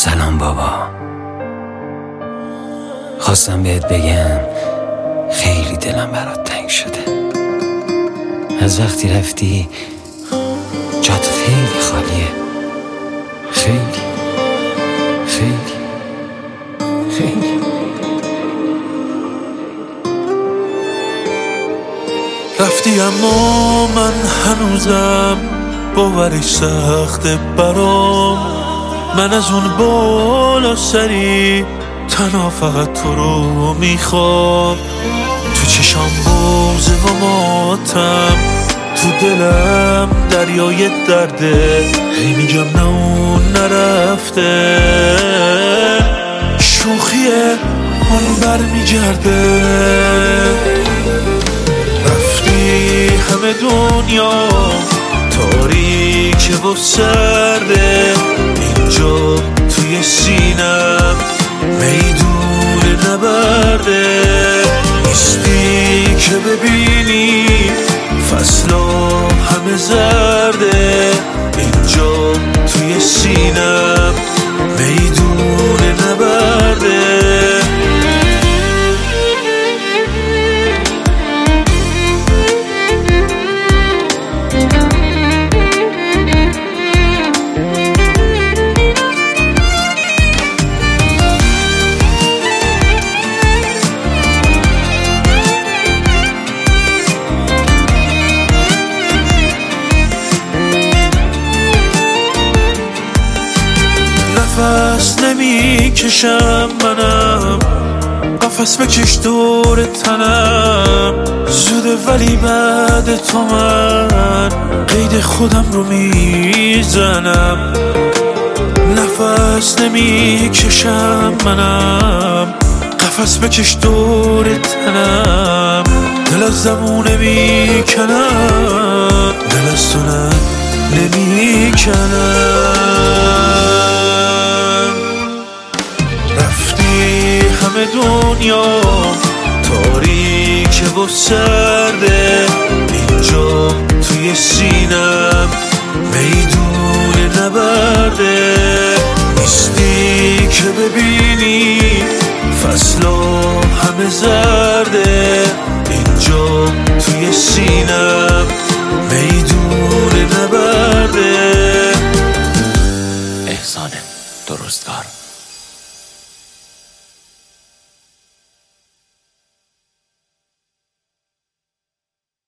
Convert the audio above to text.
سلام بابا، خواستم بهت بگم خیلی دلم برات تنگ شده. از وقتی رفتی جات خیلی خالیه، خیلی خیلی خیلی. رفتی اما من هنوزم باورش سخته برام. من از اون بالا سری تنها فقط تو رو میخوام. تو چشام بغضه و ماتم، تو دلم دریای درده. هی میگم نه اون نرفته، شوخیه اون برمیگرده. رفتی همه دنیا تاریکه و سرده، اینجا توی سینم میدون نبرده. نیستی که ببینی فصلا همه زرده، اینجا توی سینم میدون نبرده. نفس نمی کشم منم، قفس بکش دور تنم. زوده ولی بعد تو من قید خودم رو میزنم. نفس نمی کشم منم، قفس بکش دور تنم. دل از زمونه میکنم، دل از تو نمیکنم. رفتی همه دنیا تاریکه و سرده، اینجا توی سینم میدون نبرده. نیستی که ببینی فصلا همه زرده، اینجا توی سینم